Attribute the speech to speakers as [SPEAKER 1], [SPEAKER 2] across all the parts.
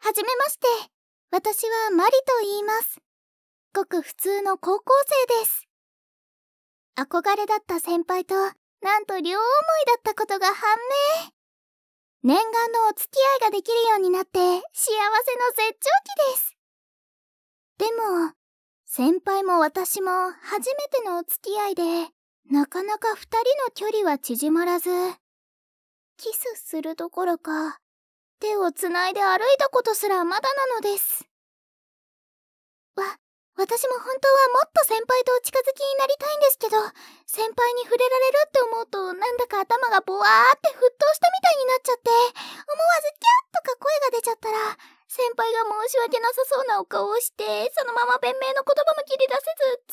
[SPEAKER 1] はじめまして。私はマリと言います。ごく普通の高校生です。憧れだった先輩と、なんと両思いだったことが判明。念願のお付き合いができるようになって、幸せの絶頂期です。でも、先輩も私も初めてのお付き合いで、なかなか二人の距離は縮まらず、キスするどころか、手をつないで歩いたことすらまだなのです。私も本当はもっと先輩とお近づきになりたいんですけど、先輩に触れられるって思うと、なんだか頭がボワーって沸騰したみたいになっちゃって、思わずキャッとか声が出ちゃったら、先輩が申し訳なさそうなお顔をして、そのまま弁明の言葉も切り出せず、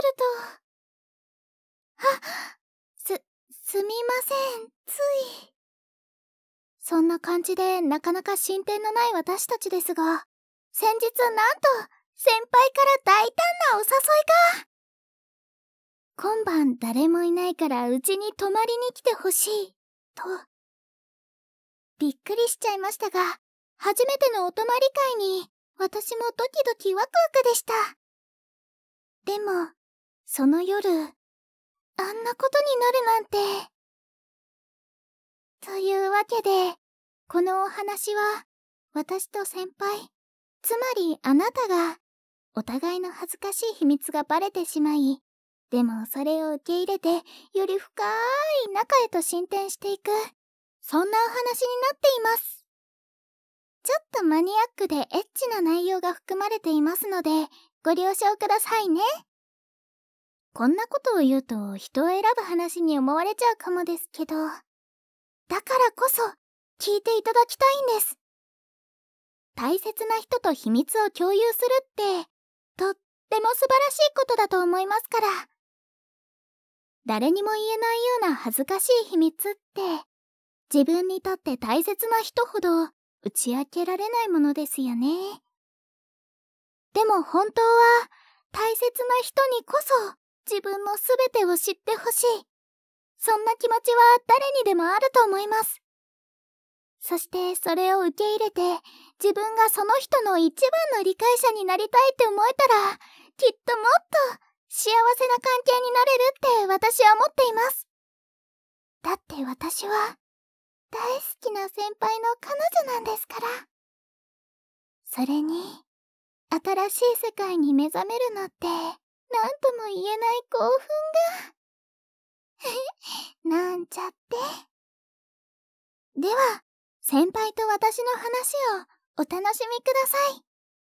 [SPEAKER 1] ずるずると。すみません、つい。そんな感じでなかなか進展のない私たちですが、先日なんと、先輩から大胆なお誘いが。今晩誰もいないからうちに泊まりに来てほしい、と。びっくりしちゃいましたが、初めてのお泊まり会に、私もドキドキワクワクでした。でも、その夜、あんなことになるなんて。というわけで、このお話は、私と先輩、つまりあなたが、お互いの恥ずかしい秘密がバレてしまい、でもそれを受け入れて、より深い仲へと進展していく、そんなお話になっています。ちょっとマニアックでエッチな内容が含まれていますので、ご了承くださいね。こんなことを言うと人を選ぶ話に思われちゃうかもですけど、だからこそ聞いていただきたいんです。大切な人と秘密を共有するって、とっても素晴らしいことだと思いますから。誰にも言えないような恥ずかしい秘密って、自分にとって大切な人ほど打ち明けられないものですよね。でも本当は大切な人にこそ自分のすべてを知ってほしい。そんな気持ちは誰にでもあると思います。そしてそれを受け入れて自分がその人の一番の理解者になりたいって思えたら、きっともっと幸せな関係になれるって私は思っています。だって私は大好きな先輩の彼女なんですから。それに、新しい世界に目覚めるのって、なんとも言えない興奮が。なんちゃって。では、先輩と私の話をお楽しみください。